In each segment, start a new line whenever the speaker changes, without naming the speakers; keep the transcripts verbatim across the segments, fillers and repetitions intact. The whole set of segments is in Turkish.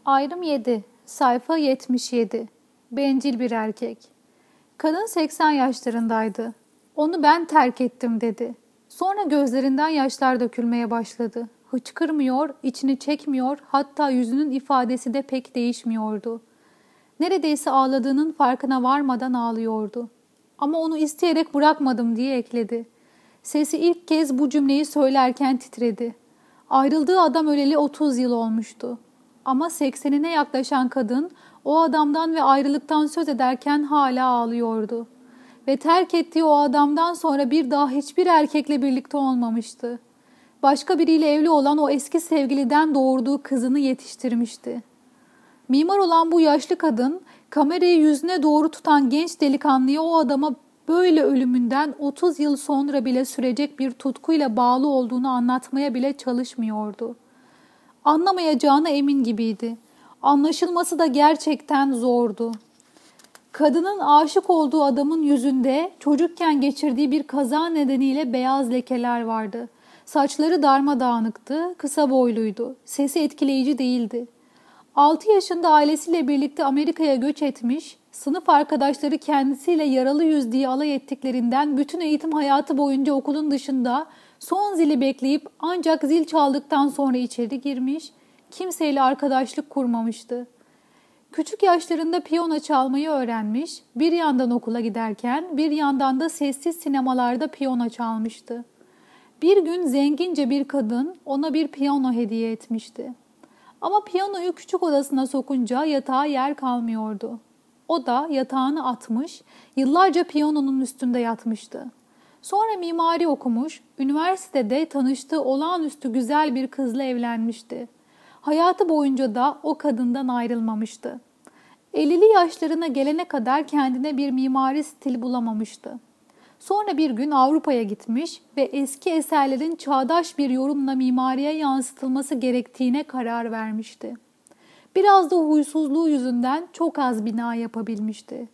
Ayrım yedi. Sayfa yetmiş yedi. Bencil bir erkek. Kadın seksen yaşlarındaydı. Onu ben terk ettim dedi. Sonra gözlerinden yaşlar dökülmeye başladı. Hıçkırmıyor, içini çekmiyor, hatta yüzünün ifadesi de pek değişmiyordu. Neredeyse ağladığının farkına varmadan ağlıyordu. Ama onu isteyerek bırakmadım diye ekledi. Sesi ilk kez bu cümleyi söylerken titredi. Ayrıldığı adam öleli otuz yıl olmuştu. Ama seksenine yaklaşan kadın o adamdan ve ayrılıktan söz ederken hala ağlıyordu. Ve terk ettiği o adamdan sonra bir daha hiçbir erkekle birlikte olmamıştı. Başka biriyle evli olan o eski sevgiliden doğurduğu kızını yetiştirmişti. Mimar olan bu yaşlı kadın kamerayı yüzüne doğru tutan genç delikanlıya o adama böyle ölümünden otuz yıl sonra bile sürecek bir tutkuyla bağlı olduğunu anlatmaya bile çalışmıyordu. Anlamayacağına emin gibiydi. Anlaşılması da gerçekten zordu. Kadının aşık olduğu adamın yüzünde çocukken geçirdiği bir kaza nedeniyle beyaz lekeler vardı. Saçları darmadağınıktı, kısa boyluydu. Sesi etkileyici değildi. altı yaşında ailesiyle birlikte Amerika'ya göç etmiş, sınıf arkadaşları kendisiyle yaralı yüz diye alay ettiklerinden bütün eğitim hayatı boyunca okulun dışında son zili bekleyip ancak zil çaldıktan sonra içeri girmiş, kimseyle arkadaşlık kurmamıştı. Küçük yaşlarında piyano çalmayı öğrenmiş, bir yandan okula giderken bir yandan da sessiz sinemalarda piyano çalmıştı. Bir gün zengince bir kadın ona bir piyano hediye etmişti. Ama piyanoyu küçük odasına sokunca yatağa yer kalmıyordu. O da yatağını atmış, yıllarca piyanonun üstünde yatmıştı. Sonra mimari okumuş, üniversitede tanıştığı olağanüstü güzel bir kızla evlenmişti. Hayatı boyunca da o kadından ayrılmamıştı. ellili yaşlarına gelene kadar kendine bir mimari stil bulamamıştı. Sonra bir gün Avrupa'ya gitmiş ve eski eserlerin çağdaş bir yorumla mimariye yansıtılması gerektiğine karar vermişti. Biraz da huysuzluğu yüzünden çok az bina yapabilmişti.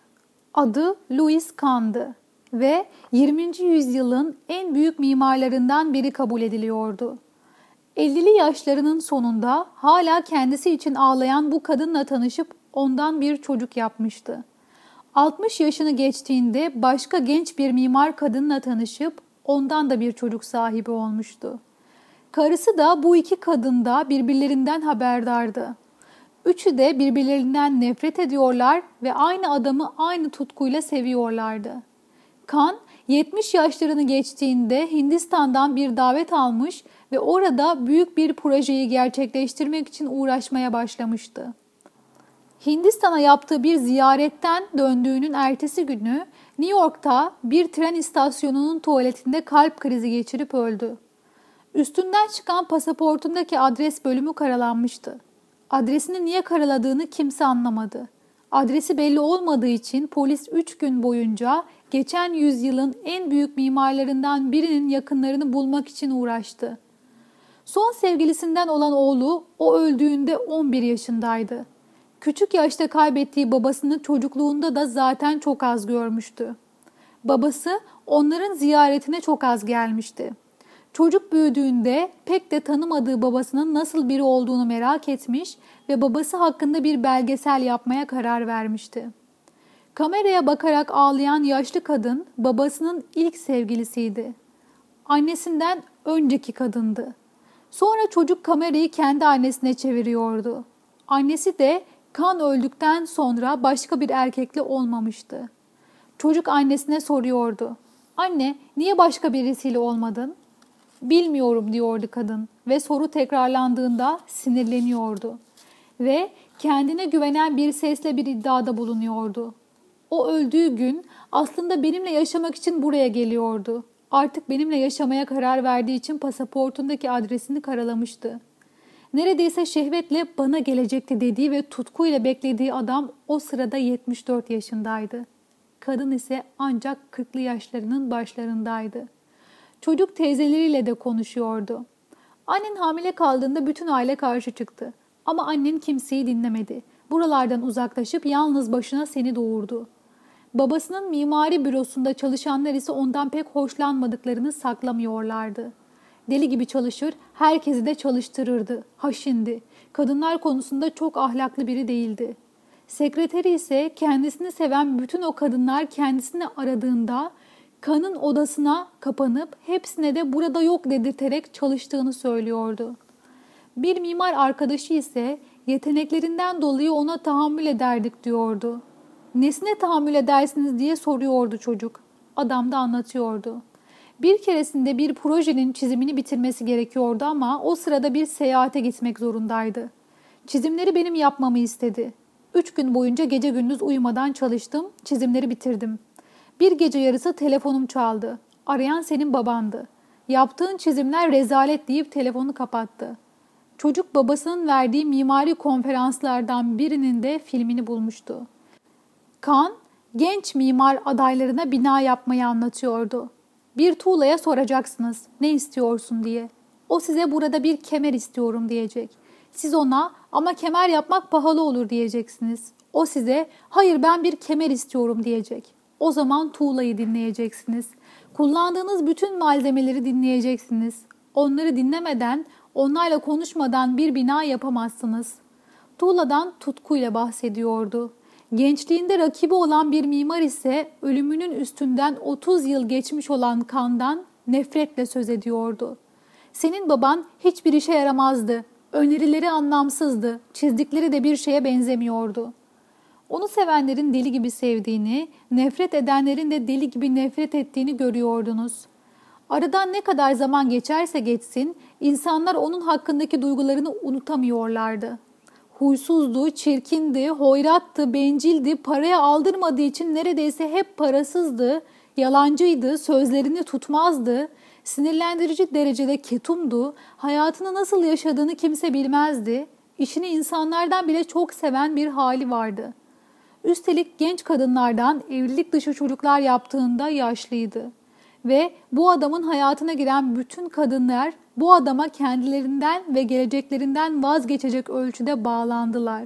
Adı Louis Kahn'dı ve yirminci yüzyılın en büyük mimarlarından biri kabul ediliyordu. ellili yaşlarının sonunda hala kendisi için ağlayan bu kadınla tanışıp ondan bir çocuk yapmıştı. altmış yaşını geçtiğinde başka genç bir mimar kadınla tanışıp ondan da bir çocuk sahibi olmuştu. Karısı da bu iki kadın da birbirlerinden haberdardı. Üçü de birbirlerinden nefret ediyorlar ve aynı adamı aynı tutkuyla seviyorlardı. Kahn yetmiş yaşlarını geçtiğinde Hindistan'dan bir davet almış ve orada büyük bir projeyi gerçekleştirmek için uğraşmaya başlamıştı. Hindistan'a yaptığı bir ziyaretten döndüğünün ertesi günü New York'ta bir tren istasyonunun tuvaletinde kalp krizi geçirip öldü. Üstünden çıkan pasaportundaki adres bölümü karalanmıştı. Adresini niye karaladığını kimse anlamadı. Adresi belli olmadığı için polis üç gün boyunca geçen yüzyılın en büyük mimarlarından birinin yakınlarını bulmak için uğraştı. Son sevgilisinden olan oğlu o öldüğünde on bir yaşındaydı. Küçük yaşta kaybettiği babasını çocukluğunda da zaten çok az görmüştü. Babası onların ziyaretine çok az gelmişti. Çocuk büyüdüğünde pek de tanımadığı babasının nasıl biri olduğunu merak etmiş ve babası hakkında bir belgesel yapmaya karar vermişti. Kameraya bakarak ağlayan yaşlı kadın babasının ilk sevgilisiydi. Annesinden önceki kadındı. Sonra çocuk kamerayı kendi annesine çeviriyordu. Annesi de Kahn öldükten sonra başka bir erkekle olmamıştı. Çocuk annesine soruyordu. Anne, niye başka birisiyle olmadın? Bilmiyorum diyordu kadın ve soru tekrarlandığında sinirleniyordu. Ve kendine güvenen bir sesle bir iddiada bulunuyordu. O öldüğü gün aslında benimle yaşamak için buraya geliyordu. Artık benimle yaşamaya karar verdiği için pasaportundaki adresini karalamıştı. Neredeyse şehvetle bana gelecekti dediği ve tutkuyla beklediği adam o sırada yetmiş dört yaşındaydı. Kadın ise ancak kırklı yaşlarının başlarındaydı. Çocuk teyzeleriyle de konuşuyordu. Annen hamile kaldığında bütün aile karşı çıktı. Ama annen kimseyi dinlemedi. Buralardan uzaklaşıp yalnız başına seni doğurdu. Babasının mimari bürosunda çalışanlar ise ondan pek hoşlanmadıklarını saklamıyorlardı. Deli gibi çalışır, herkesi de çalıştırırdı. Haşindi. Kadınlar konusunda çok ahlaklı biri değildi. Sekreteri ise kendisini seven bütün o kadınlar kendisini aradığında Kaan'ın odasına kapanıp hepsine de burada yok dedirterek çalıştığını söylüyordu. Bir mimar arkadaşı ise yeteneklerinden dolayı ona tahammül ederdik diyordu. Nesine tahammül edersiniz diye soruyordu çocuk. Adam da anlatıyordu. Bir keresinde bir projenin çizimini bitirmesi gerekiyordu ama o sırada bir seyahate gitmek zorundaydı. Çizimleri benim yapmamı istedi. Üç gün boyunca gece gündüz uyumadan çalıştım, çizimleri bitirdim. Bir gece yarısı telefonum çaldı. Arayan senin babandı. Yaptığın çizimler rezalet deyip telefonu kapattı. Çocuk babasının verdiği mimari konferanslardan birinin de filmini bulmuştu. Kaan, genç mimar adaylarına bina yapmayı anlatıyordu. Bir tuğlaya soracaksınız, ne istiyorsun diye. O size burada bir kemer istiyorum diyecek. Siz ona ama kemer yapmak pahalı olur diyeceksiniz. O size hayır ben bir kemer istiyorum diyecek. O zaman tuğlayı dinleyeceksiniz. Kullandığınız bütün malzemeleri dinleyeceksiniz. Onları dinlemeden, onlarla konuşmadan bir bina yapamazsınız. Tuğladan tutkuyla bahsediyordu. Gençliğinde rakibi olan bir mimar ise ölümünün üstünden otuz yıl geçmiş olan Kaan'dan nefretle söz ediyordu. Senin baban hiçbir işe yaramazdı. Önerileri anlamsızdı. Çizdikleri de bir şeye benzemiyordu. Onu sevenlerin deli gibi sevdiğini, nefret edenlerin de deli gibi nefret ettiğini görüyordunuz. Aradan ne kadar zaman geçerse geçsin, insanlar onun hakkındaki duygularını unutamıyorlardı. Huysuzdu, çirkindi, hoyrattı, bencildi, paraya aldırmadığı için neredeyse hep parasızdı, yalancıydı, sözlerini tutmazdı, sinirlendirici derecede ketumdu, hayatını nasıl yaşadığını kimse bilmezdi, işini insanlardan bile çok seven bir hali vardı. Üstelik genç kadınlardan evlilik dışı çocuklar yaptığında yaşlıydı. Ve bu adamın hayatına giren bütün kadınlar bu adama kendilerinden ve geleceklerinden vazgeçecek ölçüde bağlandılar.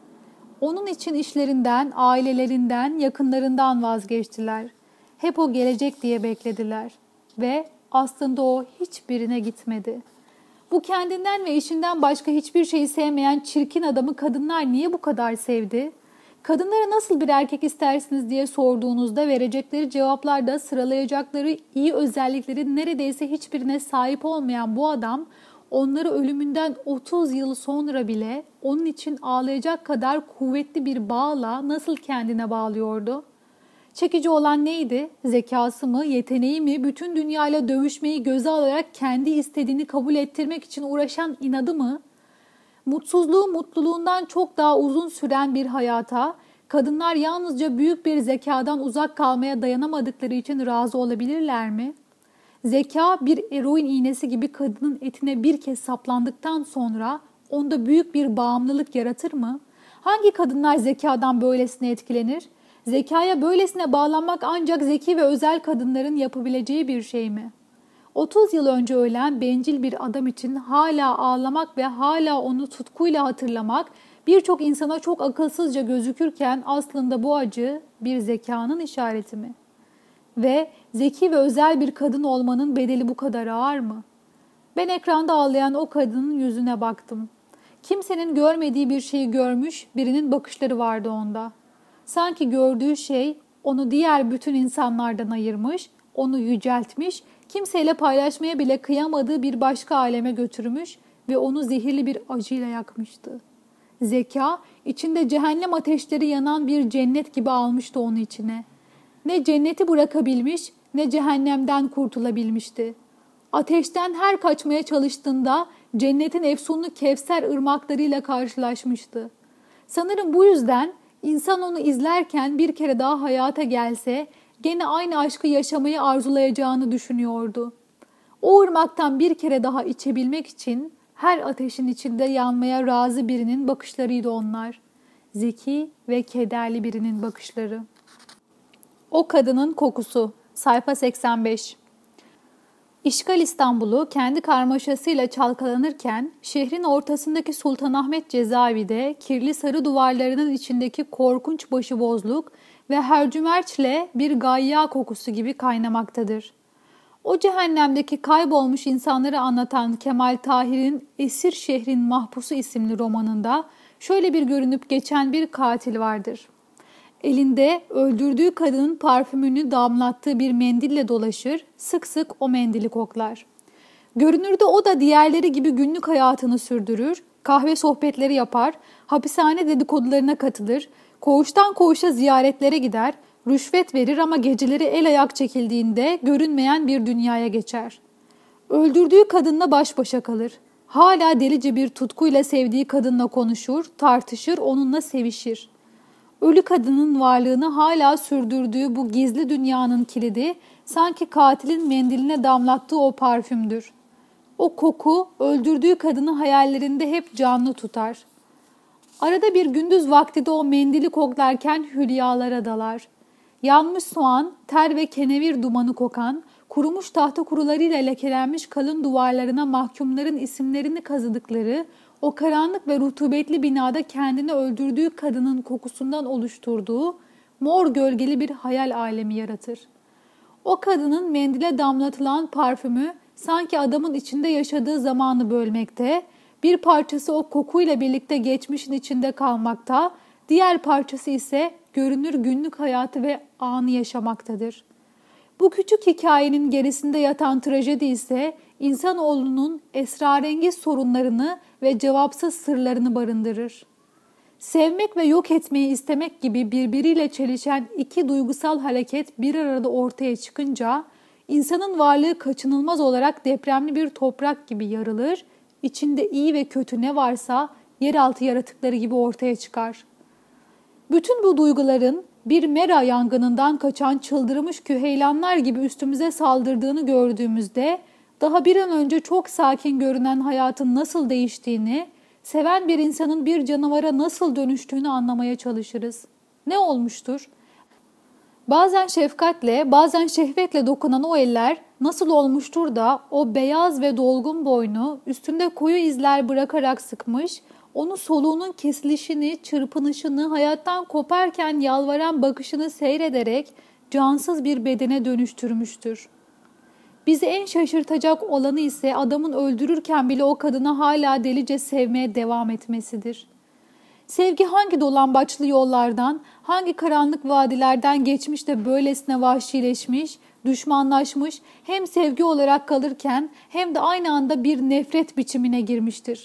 Onun için işlerinden, ailelerinden, yakınlarından vazgeçtiler. Hep o gelecek diye beklediler. Ve aslında o hiçbirine gitmedi. Bu kendinden ve işinden başka hiçbir şeyi sevmeyen çirkin adamı kadınlar niye bu kadar sevdi? Kadınlara nasıl bir erkek istersiniz diye sorduğunuzda verecekleri cevaplarda sıralayacakları iyi özelliklerin neredeyse hiçbirine sahip olmayan bu adam onları ölümünden otuz yıl sonra bile onun için ağlayacak kadar kuvvetli bir bağla nasıl kendine bağlıyordu? Çekici olan neydi? Zekası mı, yeteneği mi, bütün dünyayla dövüşmeyi göze alarak kendi istediğini kabul ettirmek için uğraşan inadı mı? Mutsuzluğu mutluluğundan çok daha uzun süren bir hayata, kadınlar yalnızca büyük bir zekadan uzak kalmaya dayanamadıkları için razı olabilirler mi? Zeka bir eroin iğnesi gibi kadının etine bir kez saplandıktan sonra onda büyük bir bağımlılık yaratır mı? Hangi kadınlar zekadan böylesine etkilenir? Zekaya böylesine bağlanmak ancak zeki ve özel kadınların yapabileceği bir şey mi? otuz yıl önce ölen bencil bir adam için hala ağlamak ve hala onu tutkuyla hatırlamak birçok insana çok akılsızca gözükürken aslında bu acı bir zekanın işareti mi? Ve zeki ve özel bir kadın olmanın bedeli bu kadar ağır mı? Ben ekranda ağlayan o kadının yüzüne baktım. Kimsenin görmediği bir şeyi görmüş, birinin bakışları vardı onda. Sanki gördüğü şey onu diğer bütün insanlardan ayırmış, onu yüceltmiş, kimseyle paylaşmaya bile kıyamadığı bir başka aleme götürmüş ve onu zehirli bir acıyla yakmıştı. Zeka, içinde cehennem ateşleri yanan bir cennet gibi almıştı onu içine. Ne cenneti bırakabilmiş, ne cehennemden kurtulabilmişti. Ateşten her kaçmaya çalıştığında cennetin efsunlu Kevser ırmaklarıyla karşılaşmıştı. Sanırım bu yüzden insan onu izlerken bir kere daha hayata gelse gene aynı aşkı yaşamayı arzulayacağını düşünüyordu. O ırmaktan bir kere daha içebilmek için her ateşin içinde yanmaya razı birinin bakışlarıydı onlar. Zeki ve kederli birinin bakışları. O kadının kokusu. Sayfa seksen beş. İşgal İstanbul'u kendi karmaşasıyla çalkalanırken şehrin ortasındaki Sultanahmet cezaevi kirli sarı duvarlarının içindeki korkunç başıbozluk ve hercümerçle bir gayya kokusu gibi kaynamaktadır. O cehennemdeki kaybolmuş insanları anlatan Kemal Tahir'in Esir Şehrin Mahpusu isimli romanında şöyle bir görünüp geçen bir katil vardır. Elinde öldürdüğü kadının parfümünü damlattığı bir mendille dolaşır, sık sık o mendili koklar. Görünürde o da diğerleri gibi günlük hayatını sürdürür, kahve sohbetleri yapar, hapishane dedikodularına katılır, koğuştan koğuşa ziyaretlere gider, rüşvet verir ama geceleri el ayak çekildiğinde görünmeyen bir dünyaya geçer. Öldürdüğü kadınla baş başa kalır. Hala delice bir tutkuyla sevdiği kadınla konuşur, tartışır, onunla sevişir. Ölü kadının varlığını hala sürdürdüğü bu gizli dünyanın kilidi sanki katilin mendiline damlattığı o parfümdür. O koku öldürdüğü kadını hayallerinde hep canlı tutar. Arada bir gündüz vakti de o mendili koklarken hülyalara dalar. Yanmış soğan, ter ve kenevir dumanı kokan, kurumuş tahta kurularıyla lekelenmiş kalın duvarlarına mahkumların isimlerini kazıdıkları, o karanlık ve rutubetli binada kendini öldürdüğü kadının kokusundan oluşturduğu mor gölgeli bir hayal alemi yaratır. O kadının mendile damlatılan parfümü sanki adamın içinde yaşadığı zamanı bölmekte, bir parçası o kokuyla birlikte geçmişin içinde kalmakta, diğer parçası ise görünür günlük hayatı ve anı yaşamaktadır. Bu küçük hikayenin gerisinde yatan trajedi ise insanoğlunun esrarengiz sorunlarını ve cevapsız sırlarını barındırır. Sevmek ve yok etmeyi istemek gibi birbiriyle çelişen iki duygusal hareket bir arada ortaya çıkınca insanın varlığı kaçınılmaz olarak depremli bir toprak gibi yarılır, içinde iyi ve kötü ne varsa yeraltı yaratıkları gibi ortaya çıkar. Bütün bu duyguların bir mera yangınından kaçan çıldırmış küheylanlar gibi üstümüze saldırdığını gördüğümüzde daha bir an önce çok sakin görünen hayatın nasıl değiştiğini, seven bir insanın bir canavara nasıl dönüştüğünü anlamaya çalışırız. Ne olmuştur? Bazen şefkatle, bazen şehvetle dokunan o eller nasıl olmuştur da o beyaz ve dolgun boynu üstünde koyu izler bırakarak sıkmış, onu soluğunun kesilişini, çırpınışını, hayattan koparken yalvaran bakışını seyrederek cansız bir bedene dönüştürmüştür. Bizi en şaşırtacak olanı ise adamın öldürürken bile o kadını hala delice sevmeye devam etmesidir. Sevgi hangi dolambaçlı yollardan, hangi karanlık vadilerden geçmiş de böylesine vahşileşmiş, düşmanlaşmış, hem sevgi olarak kalırken hem de aynı anda bir nefret biçimine girmiştir.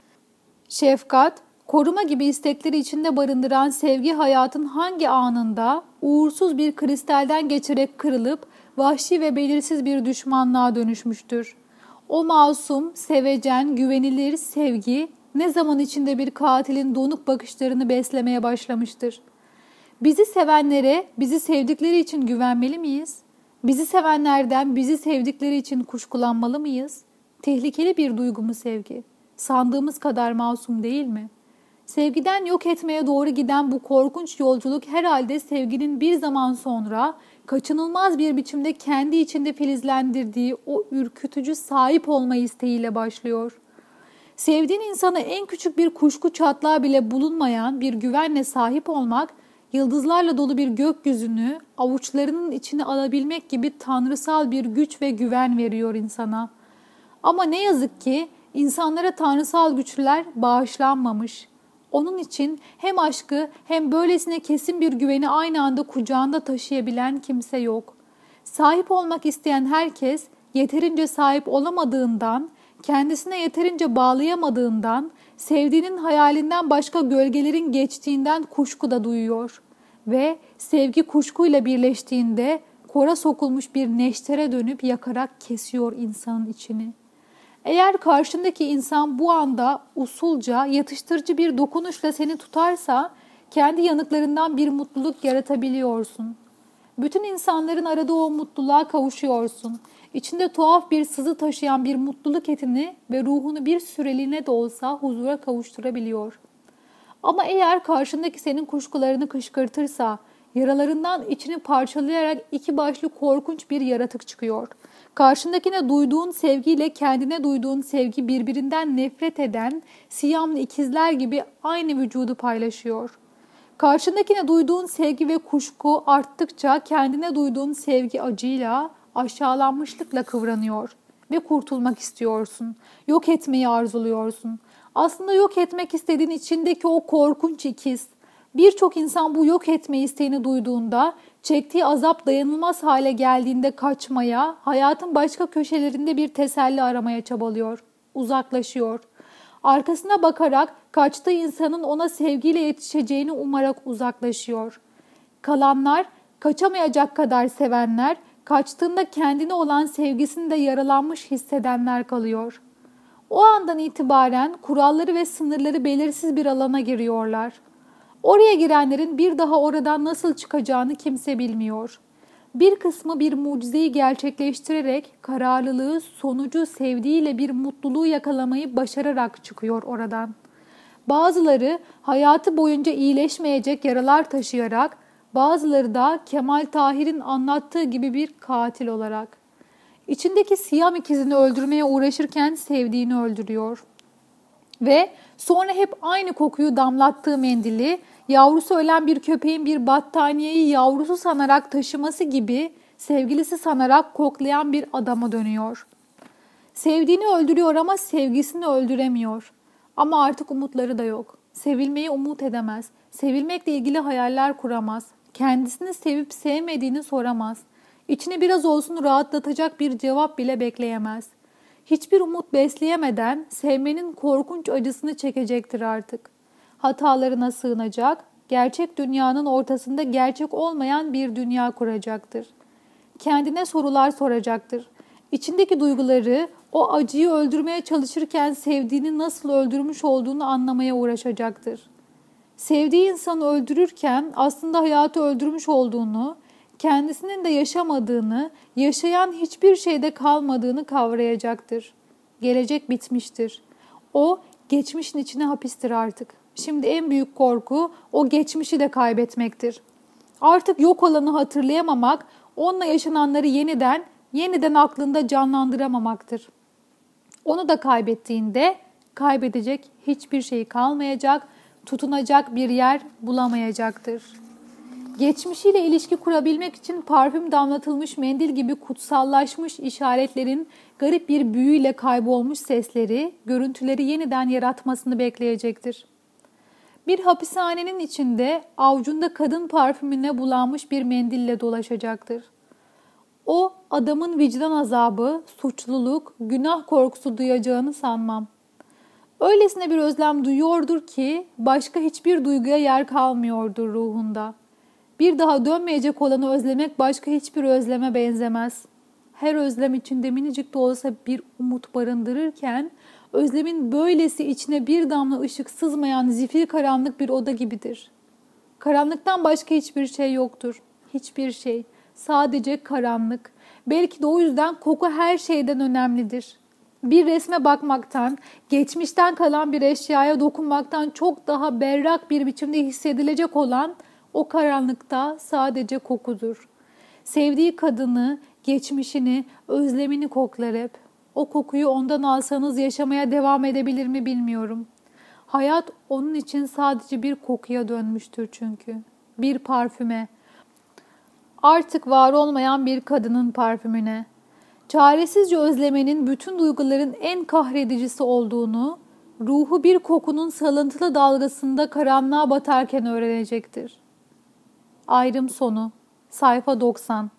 Şefkat, koruma gibi istekleri içinde barındıran sevgi hayatın hangi anında uğursuz bir kristalden geçerek kırılıp vahşi ve belirsiz bir düşmanlığa dönüşmüştür. O masum, sevecen, güvenilir sevgi ne zaman içinde bir katilin donuk bakışlarını beslemeye başlamıştır. Bizi sevenlere bizi sevdikleri için güvenmeli miyiz? Bizi sevenlerden bizi sevdikleri için kuşkulanmalı mıyız? Tehlikeli bir duygu mu sevgi? Sandığımız kadar masum değil mi? Sevgiden yok etmeye doğru giden bu korkunç yolculuk herhalde sevginin bir zaman sonra kaçınılmaz bir biçimde kendi içinde filizlendirdiği o ürkütücü sahip olma isteğiyle başlıyor. Sevdiğin insana en küçük bir kuşku çatlağı bile bulunmayan bir güvenle sahip olmak, yıldızlarla dolu bir gökyüzünü avuçlarının içine alabilmek gibi tanrısal bir güç ve güven veriyor insana. Ama ne yazık ki insanlara tanrısal güçler bağışlanmamış. Onun için hem aşkı hem böylesine kesin bir güveni aynı anda kucağında taşıyabilen kimse yok. Sahip olmak isteyen herkes yeterince sahip olamadığından, kendisine yeterince bağlayamadığından, sevdiğinin hayalinden başka gölgelerin geçtiğinden kuşku da duyuyor. Ve sevgi kuşkuyla birleştiğinde kora sokulmuş bir neştere dönüp yakarak kesiyor insanın içini. Eğer karşındaki insan bu anda usulca, yatıştırıcı bir dokunuşla seni tutarsa, kendi yanıklarından bir mutluluk yaratabiliyorsun. Bütün insanların aradığı o mutluluğa kavuşuyorsun. İçinde tuhaf bir sızı taşıyan bir mutluluk etini ve ruhunu bir süreliğine de olsa huzura kavuşturabiliyor. Ama eğer karşındaki senin kuşkularını kışkırtırsa, yaralarından içini parçalayarak iki başlı korkunç bir yaratık çıkıyor. Karşındakine duyduğun sevgiyle kendine duyduğun sevgi birbirinden nefret eden siyamlı ikizler gibi aynı vücudu paylaşıyor. Karşındakine duyduğun sevgi ve kuşku arttıkça kendine duyduğun sevgi acıyla, aşağılanmışlıkla kıvranıyor ve kurtulmak istiyorsun. Yok etmeyi arzuluyorsun. Aslında yok etmek istediğin içindeki o korkunç ikiz. Birçok insan bu yok etme isteğini duyduğunda, çektiği azap dayanılmaz hale geldiğinde kaçmaya, hayatın başka köşelerinde bir teselli aramaya çabalıyor, uzaklaşıyor. Arkasına bakarak kaçtığı insanın ona sevgiyle yetişeceğini umarak uzaklaşıyor. Kalanlar, kaçamayacak kadar sevenler, kaçtığında kendine olan sevgisinde yaralanmış hissedenler kalıyor. O andan itibaren kuralları ve sınırları belirsiz bir alana giriyorlar. Oraya girenlerin bir daha oradan nasıl çıkacağını kimse bilmiyor. Bir kısmı bir mucizeyi gerçekleştirerek kararlılığı, sonucu sevdiğiyle bir mutluluğu yakalamayı başararak çıkıyor oradan. Bazıları hayatı boyunca iyileşmeyecek yaralar taşıyarak, bazıları da Kemal Tahir'in anlattığı gibi bir katil olarak. İçindeki Siyam ikizini öldürmeye uğraşırken sevdiğini öldürüyor. Ve sonra hep aynı kokuyu damlattığı mendili, yavrusu ölen bir köpeğin bir battaniyeyi yavrusu sanarak taşıması gibi sevgilisi sanarak koklayan bir adama dönüyor. Sevdiğini öldürüyor ama sevgisini öldüremiyor. Ama artık umutları da yok. Sevilmeyi umut edemez. Sevilmekle ilgili hayaller kuramaz. Kendisini sevip sevmediğini soramaz. İçini biraz olsun rahatlatacak bir cevap bile bekleyemez. Hiçbir umut besleyemeden sevmenin korkunç acısını çekecektir artık. Hatalarına sığınacak, gerçek dünyanın ortasında gerçek olmayan bir dünya kuracaktır. Kendine sorular soracaktır. İçindeki duyguları, o acıyı öldürmeye çalışırken sevdiğini nasıl öldürmüş olduğunu anlamaya uğraşacaktır. Sevdiği insanı öldürürken aslında hayatı öldürmüş olduğunu, kendisinin de yaşamadığını, yaşayan hiçbir şeyde kalmadığını kavrayacaktır. Gelecek bitmiştir. O, geçmişin içine hapistir artık. Şimdi en büyük korku o geçmişi de kaybetmektir. Artık yok olanı hatırlayamamak, onunla yaşananları yeniden, yeniden aklında canlandıramamaktır. Onu da kaybettiğinde kaybedecek hiçbir şey kalmayacak, tutunacak bir yer bulamayacaktır. Geçmişiyle ilişki kurabilmek için parfüm damlatılmış mendil gibi kutsallaşmış işaretlerin garip bir büyüyle kaybolmuş sesleri, görüntüleri yeniden yaratmasını bekleyecektir. Bir hapishanenin içinde avucunda kadın parfümüne bulanmış bir mendille dolaşacaktır. O adamın vicdan azabı, suçluluk, günah korkusu duyacağını sanmam. Öylesine bir özlem duyuyordur ki başka hiçbir duyguya yer kalmıyordur ruhunda. Bir daha dönmeyecek olanı özlemek başka hiçbir özleme benzemez. Her özlem içinde minicik de olsa bir umut barındırırken, özlemin böylesi içine bir damla ışık sızmayan zifiri karanlık bir oda gibidir. Karanlıktan başka hiçbir şey yoktur. Hiçbir şey. Sadece karanlık. Belki de o yüzden koku her şeyden önemlidir. Bir resme bakmaktan, geçmişten kalan bir eşyaya dokunmaktan çok daha berrak bir biçimde hissedilecek olan o karanlıkta sadece kokudur. Sevdiği kadını, geçmişini, özlemini koklar hep. O kokuyu ondan alsanız yaşamaya devam edebilir mi bilmiyorum. Hayat onun için sadece bir kokuya dönmüştür çünkü. Bir parfüme. Artık var olmayan bir kadının parfümüne. Çaresizce özlemenin bütün duyguların en kahredicisi olduğunu, ruhu bir kokunun salıntılı dalgasında karanlığa batarken öğrenecektir. Ayrım sonu. Sayfa doksan.